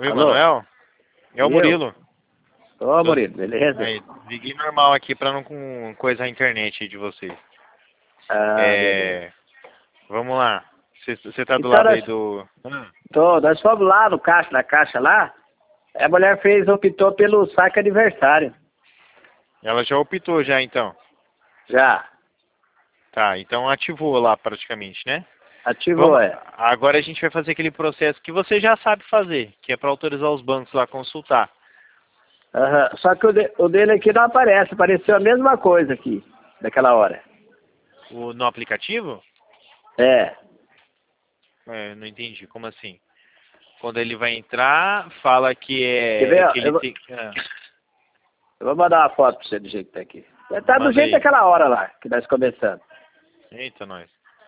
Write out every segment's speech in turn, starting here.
Oi, Alô? Manuel? É o Murilo. Ô, Murilo, beleza? Aí, liguei normal aqui pra não coisar a internet aí de vocês. Ah, beleza. Vamos lá. Você tá do Então, lado aí do... nós fomos lá no caixa, na caixa lá, a mulher optou pelo saque aniversário. Ela já optou já, então. Já, Tá, então ativou lá praticamente, né? ativou, Agora a gente vai fazer aquele processo que você já sabe fazer, que é para autorizar os bancos lá a consultar. Aham. Só que o dele aqui não aparece, apareceu a mesma coisa aqui, daquela hora. No aplicativo? É, Não entendi, como assim? Quando ele vai entrar, fala que quer ver? que ele tem... Eu vou mandar uma foto pra você do jeito que tá aqui. Tá do Manda jeito aí. daquela hora lá, que nós começamos. Eita, nós.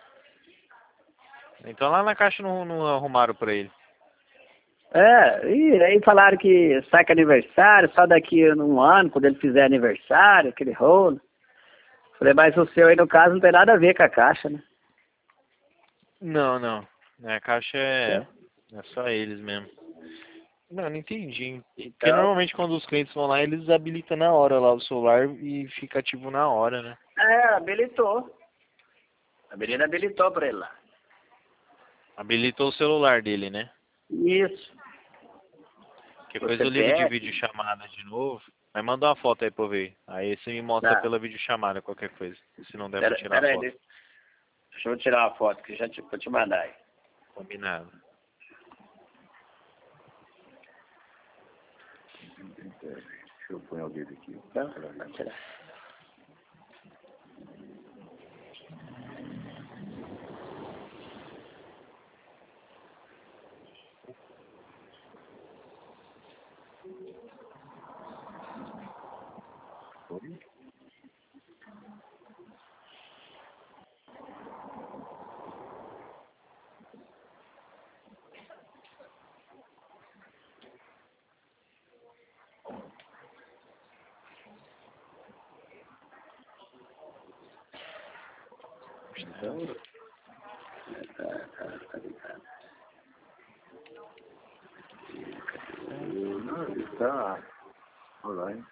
Então lá na caixa não arrumaram pra ele. E aí falaram que saca aniversário, só daqui a um ano, quando ele fizer aniversário, aquele rolo. Falei, mas o seu aí no caso não tem nada a ver com a caixa, né? Não. A caixa É. é só eles mesmo. Não entendi. Porque Então, normalmente quando os clientes vão lá, eles habilitam na hora lá o celular e fica ativo na hora, né? habilitou. A menina habilitou pra ele lá. Habilitou o celular dele, né? Isso. Que Você coisa eu ligo de pega. videochamada de novo. Mas manda uma foto aí pra eu ver. Aí você me mostra Tá. pela videochamada qualquer coisa. Se não der pra Pera, tirar pera a aí, foto. deixa eu tirar uma foto que vou te mandar aí. Combinado. Deixa eu pôr o dedo aqui. Não, vai tirar. Então, tá ligado. Não, tá. Olá, hein?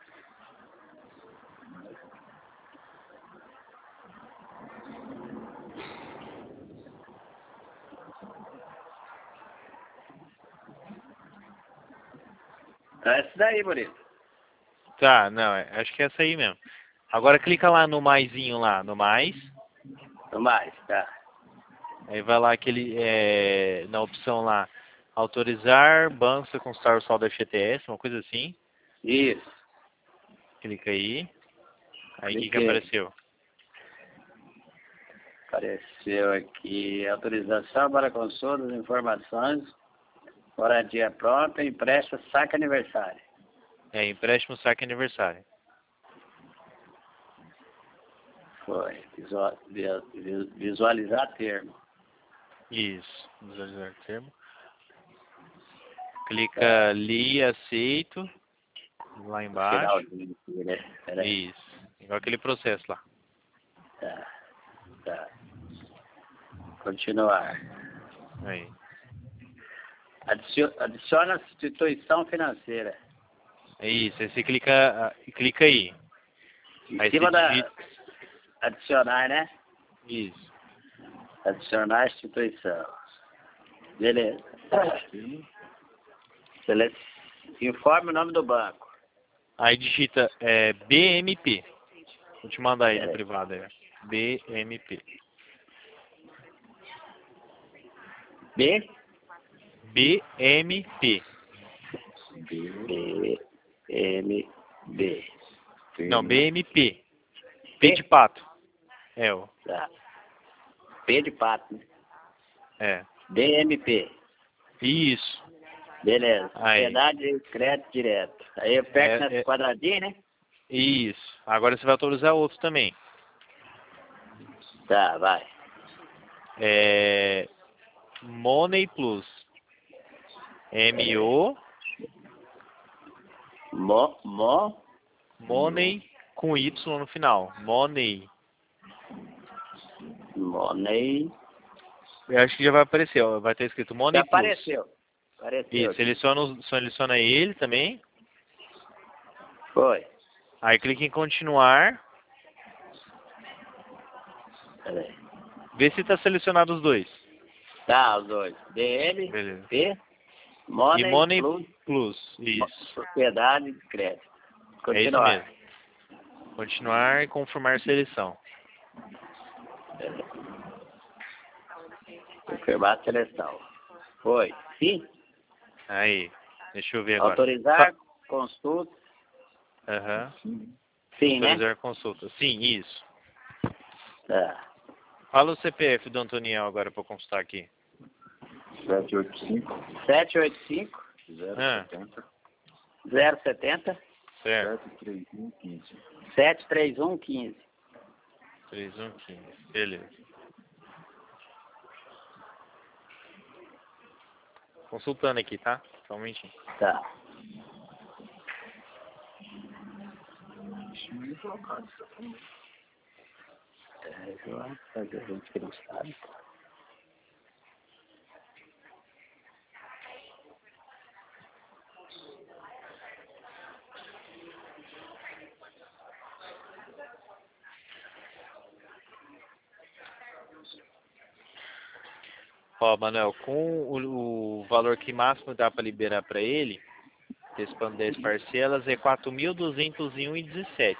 É essa daí, bonito. Tá, não, acho que é essa aí mesmo. Agora clica lá no maisinho lá, no mais. No mais, tá. Aí vai lá na opção lá, autorizar bancos a consultar o saldo FGTS, uma coisa assim. Isso. Clica aí. Aí o que Cliquei. apareceu? Apareceu aqui autorização para consulta das informações, moradia pronta, empréstimo, saque aniversário. Empréstimo saque aniversário. Foi. Visualizar termo. Isso. Visualizar termo. Clica ali, aceito. Lá embaixo. Finalzinho aqui, né? Peraí. Isso. Igual aquele processo lá. Tá. Continuar. Aí. Adiciona a instituição financeira. É isso. Aí você clica aí. Em Aí cima você digita. adicionar, né? Isso. Adicionar a instituição. Beleza. Informe o nome do banco. Aí digita BMP. Vou te mandar aí no Peraí. privado aí. BMP. B? BMP. B, M, B. Não, BMP. P de pato. Tá. P de pato, né? É. DMP. Isso. Beleza. Aí. Sociedade de crédito direto. Aí eu aperto nesse quadradinho, né? Isso. Agora você vai autorizar outros também. Tá, vai. Money Plus. M-O. Money com Y no final. Money. Money. Eu acho que já vai aparecer, ó. Vai estar escrito Já Money Plus. apareceu. Apareceu. E seleciona ele também. Foi. Aí clica em continuar. Peraí. Vê se está selecionado os dois. Tá, os dois. DL, Beleza. P, E Money, Money Plus, Plus. Isso. Sociedade de Crédito. É isso Continuar. mesmo. Continuar e confirmar seleção. Confirmar a seleção. Foi. Sim. Aí. Deixa eu ver agora. Autorizar, consulta. Aham. Sim, né? Autorizar consulta. Sim, isso. Tá. Fala o CPF do Antoniel agora para eu consultar aqui. 785 785 Ah, 070 certo. 73115. 73115. 3115. Beleza. Consultando aqui, tá? Só um momentinho. Tá. Fazer a gente que não sabe. Ó, Manuel, com o valor que máximo dá para liberar para ele, antecipando 10 parcelas, é 4.201,17.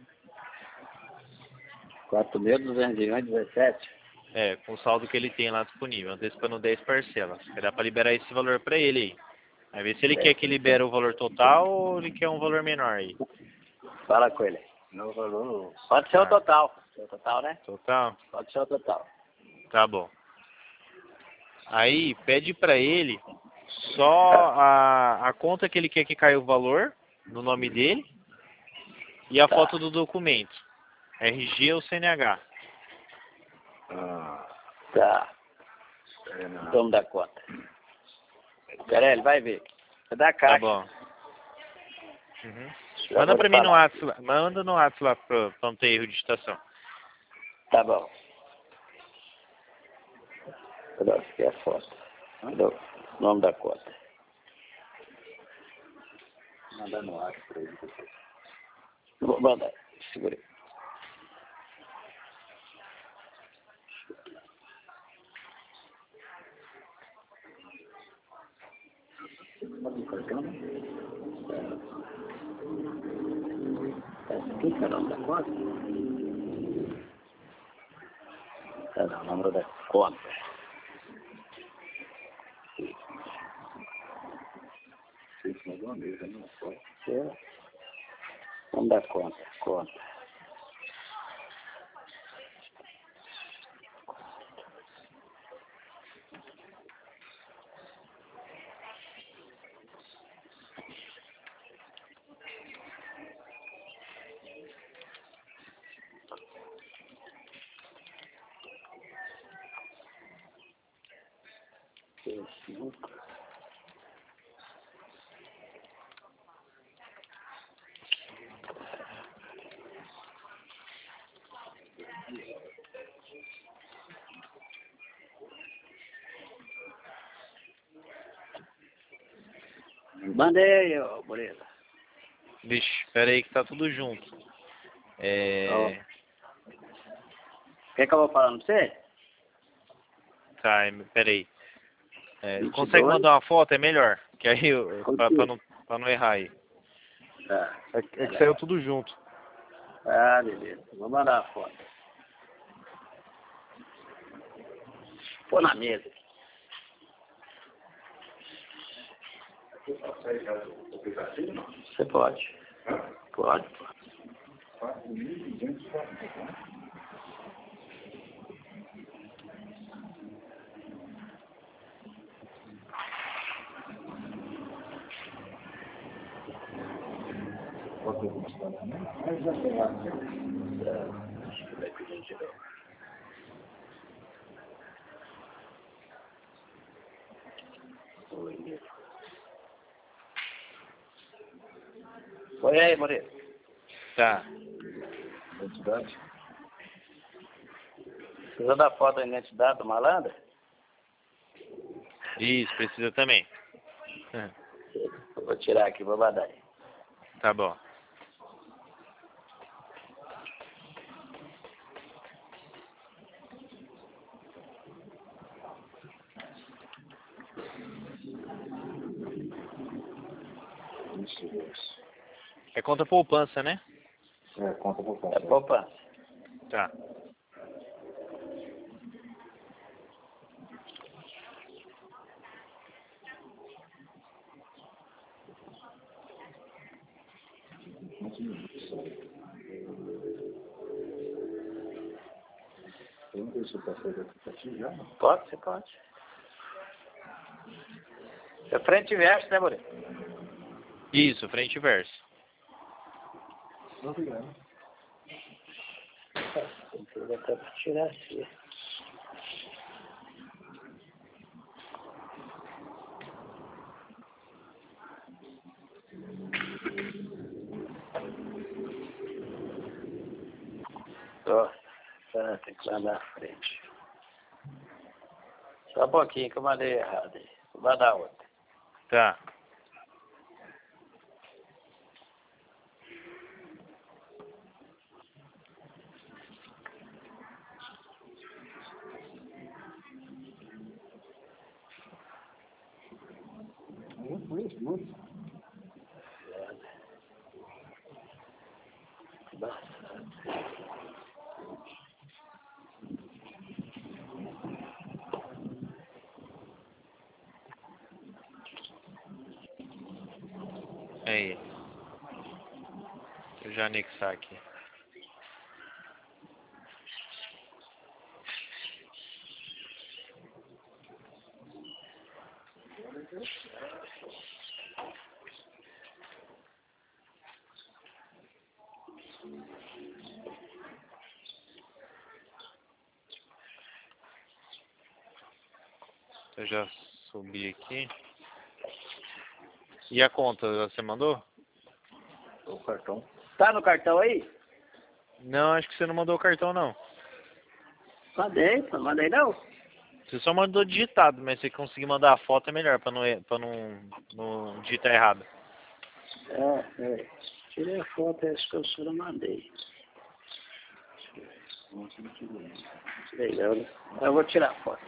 4.201,17. É, com o saldo que ele tem lá disponível, antecipando 10 parcelas. Dá para liberar esse valor para ele aí. Aí vê se ele quer que libere o valor total ou ele quer um valor menor aí. Fala com ele. Não valor. Pode ser o total. O total, né? Total? Pode ser o total. Tá bom. Aí pede para ele só a conta que ele quer que caia o valor, no nome dele, e a Tá. foto do documento. RG ou CNH. Tá. Vamos dar conta. Pera aí, ele vai ver. Você dá a caixa. Tá bom. Uhum. Já Manda vou pra te mim no falar. WhatsApp lá. Manda no WhatsApp lá pra não ter erro de digitação. Tá bom. Cadê aqui a foto? Cadê o nome da conta? Manda no ar pra ele. Vou mandar. Segura aí. Aqui, que é o nome da conta? Cadê o número da conta? Vocês mandam uma mesa, não foi? Nome da conta. Conta. Mandei, ô Murilo. Vixe, pera aí que tá tudo junto. Quer que eu vou falar pra você? Tá, pera aí. 22. Consegue mandar uma foto? É melhor. Que aí, pra não errar aí. Tá. É que saiu tudo junto. Ah, beleza. Vou mandar a foto. Pô na mesa. Você pode. Pode. Oi aí, Murilo. Tá. Identidade? Precisa da foto da identidade do malandro? Isso, precisa também. Eu vou tirar aqui, vou mandar aí. Tá bom. Isso. É conta poupança, né? É, conta por É conta. poupança. Tá. Eu não sei se eu passei do aplicativo já. Pode, você pode. É frente e verso, né, Murilo? Isso, frente e verso. Não tem grana. Tem que até pra tirar aqui. Ó, tem que lá na frente. Só um pouquinho que eu mandei errado aí. Vou mandar outra. Tá. Muito. Bastante. Aí. Deixa eu já anexar aqui. Eu já subi aqui. E a conta, você mandou? O cartão. Tá no cartão aí? Não, acho que você não mandou o cartão, não. Mandei, não mandei não. Você só mandou digitado, mas se conseguir mandar a foto é melhor, pra não digitar errado. Tirei a foto, acho que eu só não mandei. Tirei não, né? Eu vou tirar a foto.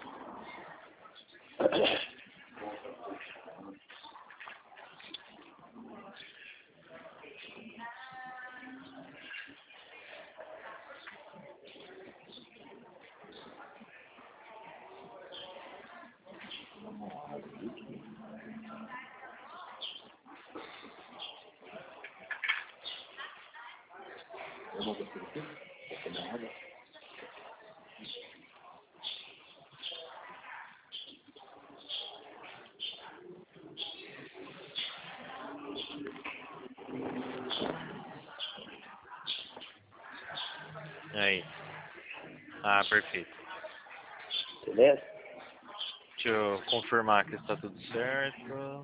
Aí. Ah, perfeito. Beleza? Deixa eu confirmar que está tudo certo.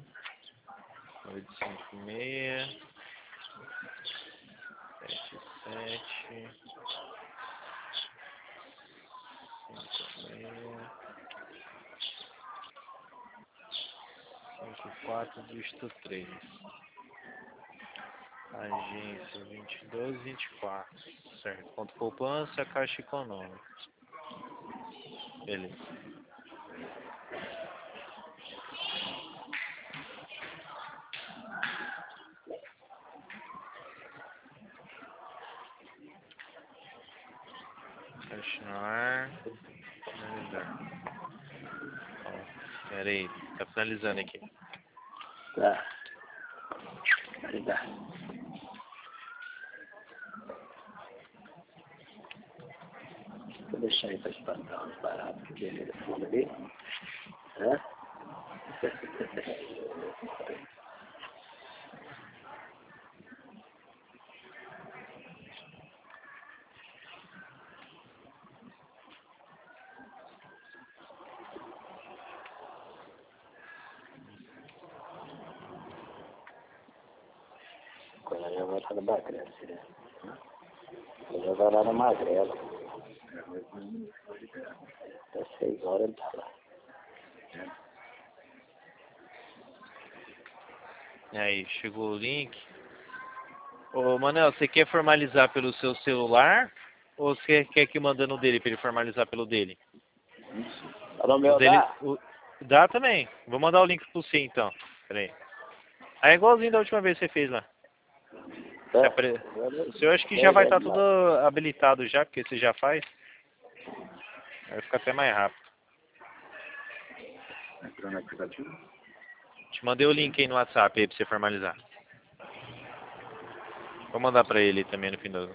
856 77 56 54 dígito 3. Agência 2224. Certo. Ponto poupança, Caixa Econômica. Beleza. Continuar. Finalizar. Ó, pera aí. Tá finalizando aqui. Tá. Obrigado. Vou deixar aí para espantar umas baratas que tem ali fundo ali. Hã? Quando eu já vou estar no magrelo, né? Eu já vou lá no magrelo. Até 6 horas ele tá lá. Aí, chegou o link. Ô, Manel, você quer formalizar pelo seu celular? Ou você quer que manda no dele, pra ele formalizar pelo dele? No O meu dele, dá? dá também. Vou mandar o link pro você, então. Pera aí. É igualzinho da última vez que você fez lá. O seu acho que já vai estar tudo habilitado já, porque você já faz. Vai ficar até mais rápido. Entrou no aplicativo? Te mandei o link aí no WhatsApp aí pra você formalizar. Vou mandar pra ele também no fim do...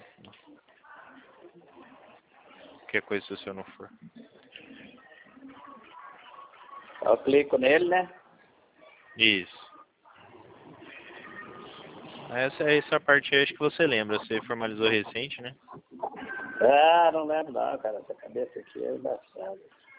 Qualquer coisa se o seu não for. Eu clico nele, né? Isso. Essa parte aí acho que você lembra. Você formalizou recente, né? Ah, não lembro não, cara. Essa cabeça aqui é embaçada.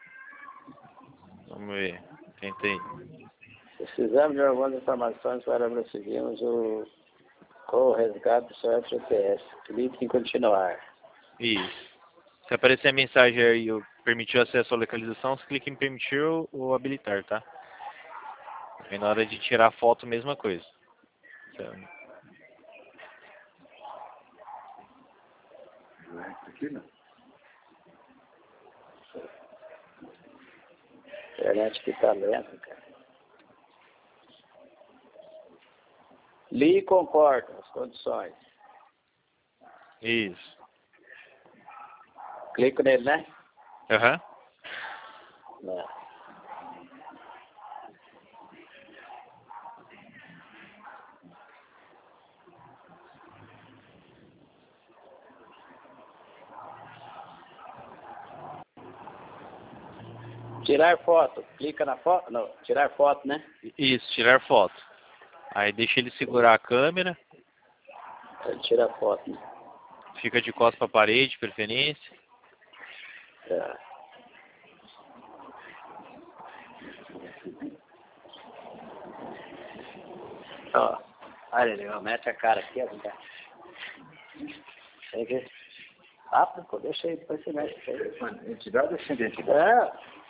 Vamos ver. Tentei. Precisamos de algumas informações para prosseguirmos com o resgate do seu FGTS. Clique em continuar. Isso. Se aparecer a mensagem aí, permitiu acesso à localização, você clica em permitir ou habilitar, tá? Aí na hora de tirar a foto, mesma coisa. Então, Aqui não. A internet que tá lenta, cara. Li e concordo com as condições. isso. Clico nele, né? Aham. Não. Tirar foto. Clica na foto. Não, tirar foto, né? Isso, tirar foto. Aí deixa ele segurar a câmera. Ele tira a foto, né? Fica de costas pra parede, de preferência. Tá. Ó, olha ele, ó, mete a cara aqui, ó. Chega. Rápido, pô, deixa aí, depois você mexe. Mano, entidade ou sem identidade? É.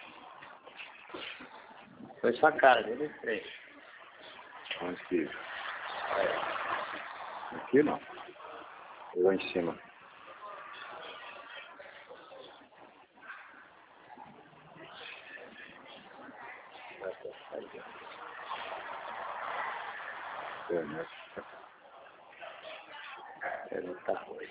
Foi sua cara, dele três. Onde que? Aqui não. Lá em cima. Ele tá ruim.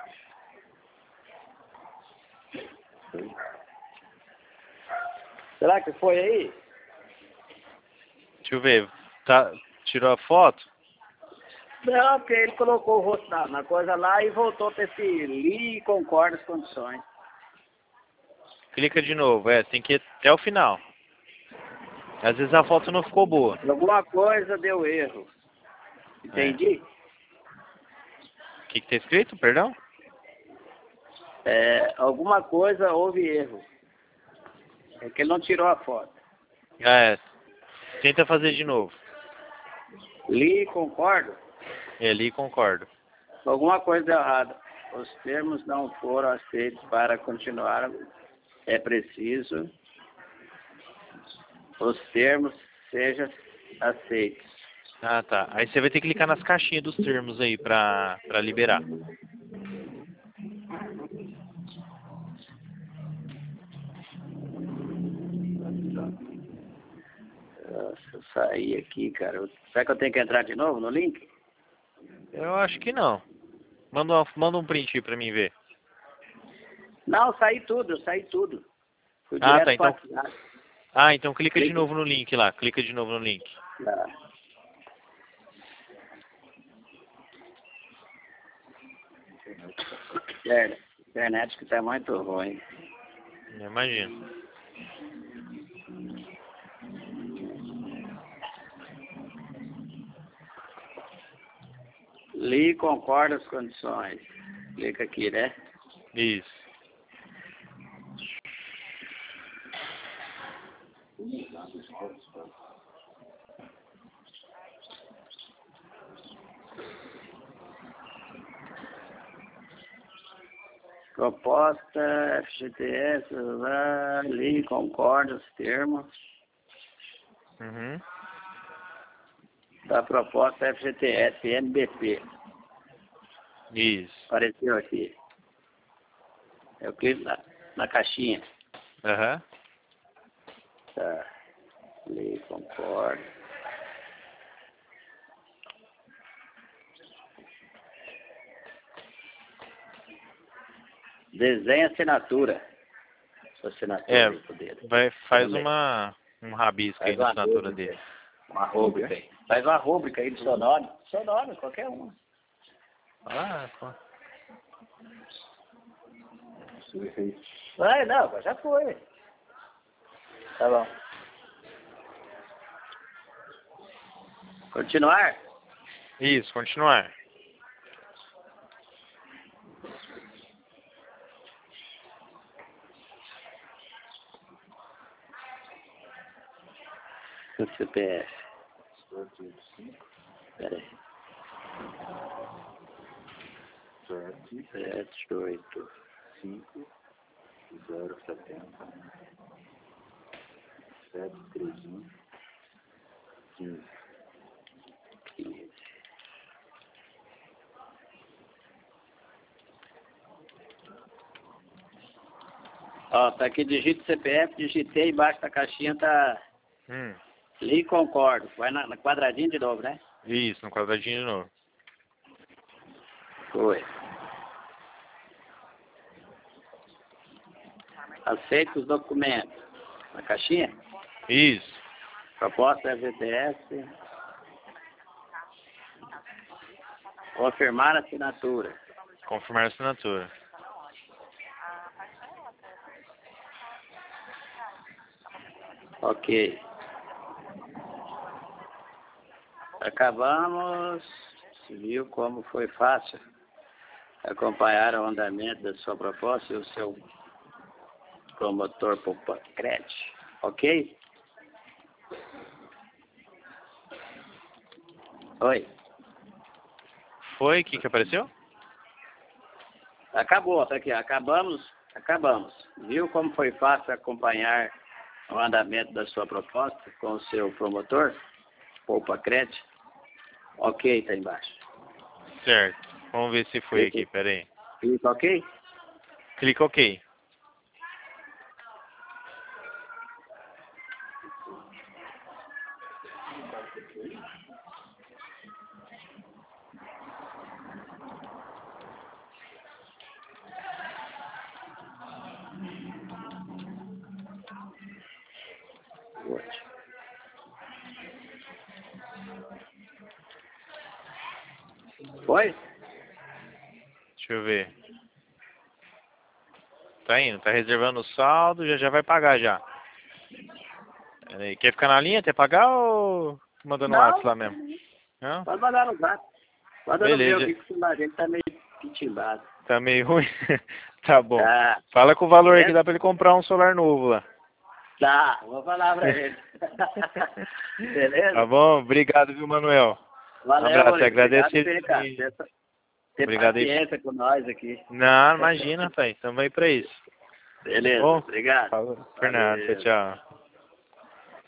Será que foi aí? Deixa eu ver. Tá, tirou a foto? Não, porque ele colocou o rosto na coisa lá e voltou para esse li e concorda as condições. Clica de novo. Tem que ir até o final. Às vezes a foto não ficou boa. Alguma coisa deu erro. Entendi? O que tá escrito, perdão? Alguma coisa houve erro. É que ele não tirou a foto. Tenta fazer de novo. Li e concordo. Ali concordo. Alguma coisa deu errada. Os termos não foram aceitos para continuar. É preciso os termos sejam aceitos. Ah, tá. Aí você vai ter que clicar nas caixinhas dos termos aí pra liberar. Nossa, eu saí aqui, cara. Será que eu tenho que entrar de novo no link? Eu acho que não. Manda um print aí pra mim ver. Não, eu saí tudo. Fui Ah, direto tá. Então, para WhatsApp. então clica de novo no link lá. Clica de novo no link. Tá. Internet que tá muito ruim. Imagina. Li e concorda as condições. Clica aqui, né? Isso. Proposta, FGTS, li e concorda os termos. Uhum. da proposta FGTS NBP. Isso. Apareceu aqui. Eu clico na caixinha. Aham. Tá. Lei, concordo. Desenha assinatura. Sua assinatura aí pro dedo. Faz um rabisco aí Faz na uma assinatura rúbrica. dele. Uma rúbrica aí. Faz uma rúbrica aí do seu nome. Seu nome, qualquer um. Ah, pô. Vai, não, já foi. Tá bom. Continuar? Isso, continuar. O CPF. Pera aí. 785-070-731-15. Ó, tá aqui, digita o CPF, digitei, embaixo da caixinha tá... Li e concordo. Vai na quadradinho de novo, né? Isso, no quadradinho de novo. Foi. Aceito os documentos. Na caixinha? Isso. Proposta FGTS. Confirmar a assinatura. Confirmar a assinatura. Ok. Acabamos. Você viu como foi fácil acompanhar o andamento da sua proposta e o seu promotor Poupa-Cred. Ok? Oi. Foi? O que apareceu? Acabou, tá aqui. Acabamos. Viu como foi fácil acompanhar o andamento da sua proposta com o seu promotor Poupa-Cred? Ok, tá embaixo. Certo. Vamos ver se foi aqui, pera aí. Clica ok? Clica OK. Foi? Deixa eu ver. Tá indo, tá reservando o saldo, já vai pagar já. Pera aí, quer ficar na linha até pagar ou mandando um WhatsApp lá mesmo? Não? Pode mandar no zap. Manda no meu Beleza. aqui que o celular dele tá meio pitimbado. Tá meio ruim? Tá bom. Tá. Fala com o valor aí que dá pra ele comprar um celular novo lá. Tá, vou falar pra ele. Beleza? Tá bom? Obrigado, viu, Manuel? Valeu, Um abraço, Maurício. agradeço Obrigado aí, cara. ele. Ter Obrigado aí. paciência com nós aqui. Não, imagina, pai. Tamo aí pra isso. Beleza, Bom, obrigado. falou. Fernando, Valeu. tchau.